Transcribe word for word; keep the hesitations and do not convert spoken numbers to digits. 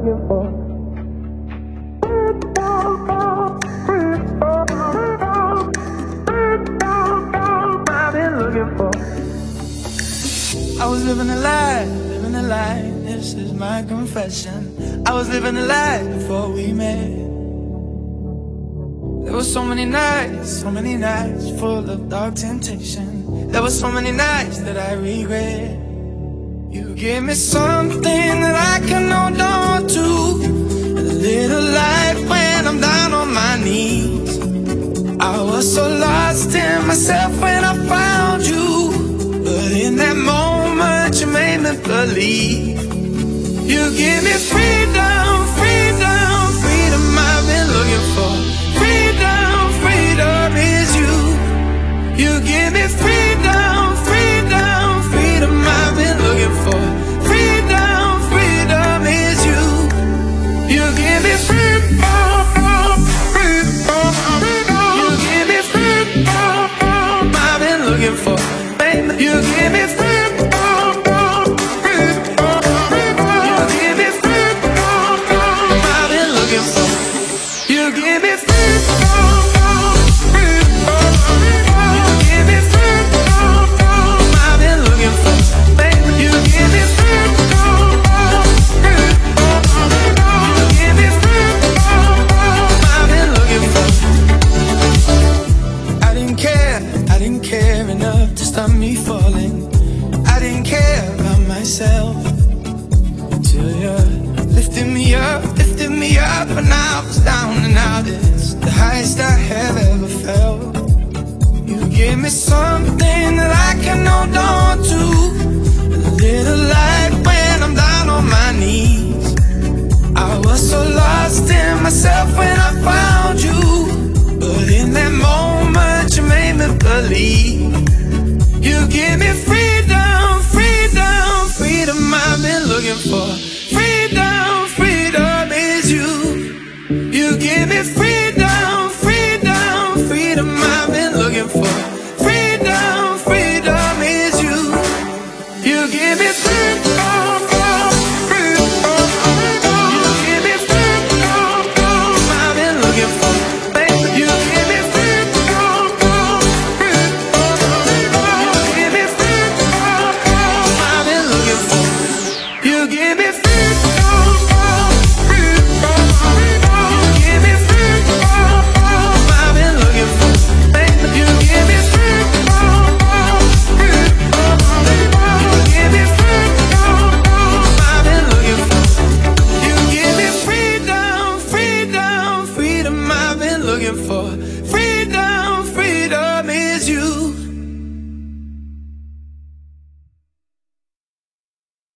looking for. I've been looking for. I was living a lie, living a lie. This is my confession. I was living a lie before we met. There were so many nights, so many nights full of dark temptation. There were so many nights that I regret. You gave me something that I can hold on to, a little light when I'm down on my knees. I was so lost in myself when I found you, but in that moment you made me believe. You give me freedom, freedom, freedom I've been looking for. Freedom, freedom is you. You give me freedom, freedom, freedom I've been looking for. Freedom, freedom is you. You give me freedom, freedom, freedom. You give me freedom I've been looking for. Baby, you give me freedom. Stop me falling. I didn't care about myself until you lifted me up, lifted me up, and I was down and out. It's the highest I have ever felt. You gave me something that I can hold on to, a little light when I'm down on my knees. I was so lost in myself when I found you, but in that moment you made me believe. You give me freedom, freedom, freedom I've been looking for. Freedom, freedom is you. You give me freedom, freedom, freedom I've been looking for. Freedom, freedom is you. You give me freedom, freedom, freedom. You give me freedom I've been looking for. Baby, you give me freedom. For